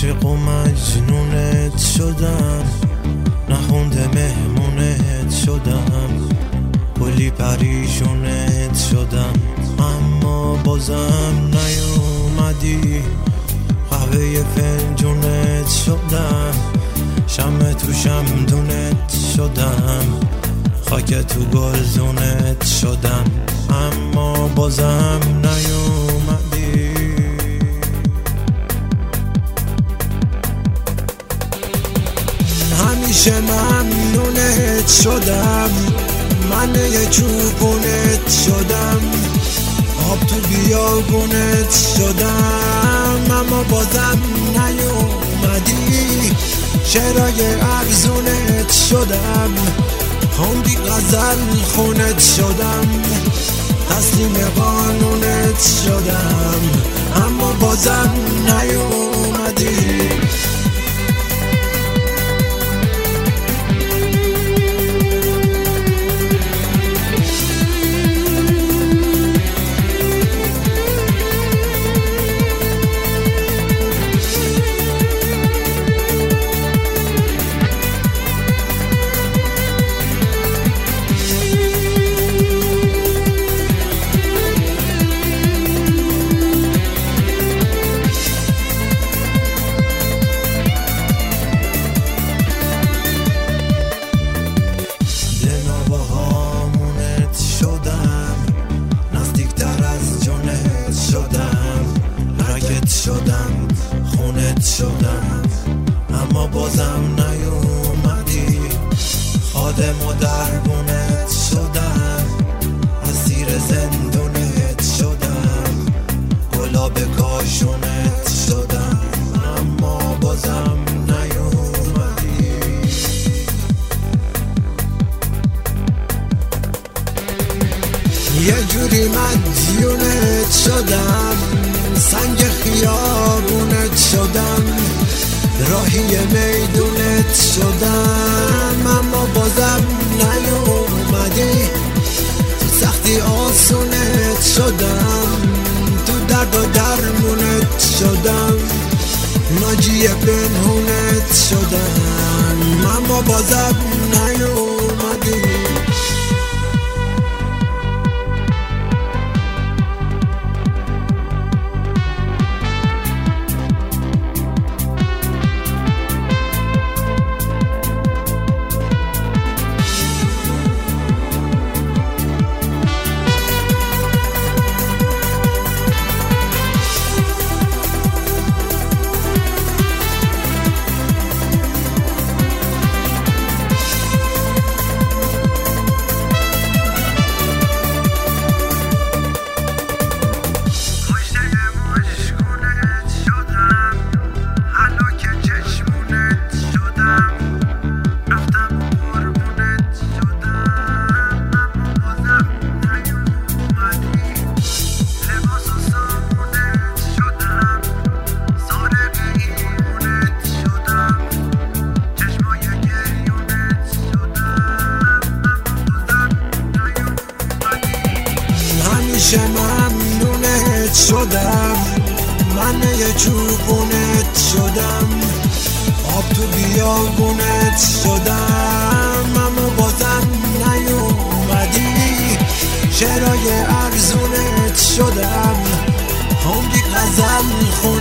عاشق و مجنونت شدم، نخونده مهمونت شدم، کلی پریشونت شدم، اما بازم نیومدی. قهوه فنجونت شدم، شمع تو شمدونت شدم، خاک تو گلزونت شدم، اما بازم نیومدی. همیشه ممنونت شدم، من یه چوبونت شدم، آب تو بیابونت شدم، اما بازم نیومدی. شعرهای ارزونت شدم، خوندی غزل خونت شدم، تسلیم قانونت شدم، اما بازم نیومدی. شدم خونت شدم، اما بازم نیومدی. خادم و دربونت شدم، اسیر زندونت شدم، گلاب کاشونت شدم، اما بازم نیومدی. یه جوری مدیونت شدم، سنگ خیابونت شدم، راهی میدونت شدم، اما بازم نیومدی. تو سختی آسونت شدم، تو درد و درمونت شدم، ناجی پنهونت شدم، اما بازم نیومدی. همیشه ممنونت شدم، من یه چوبونت شدم، آب تو بیابونت شدم، اما بازم نیومدی. شعرهای ارزونت شدم، خوندی غزل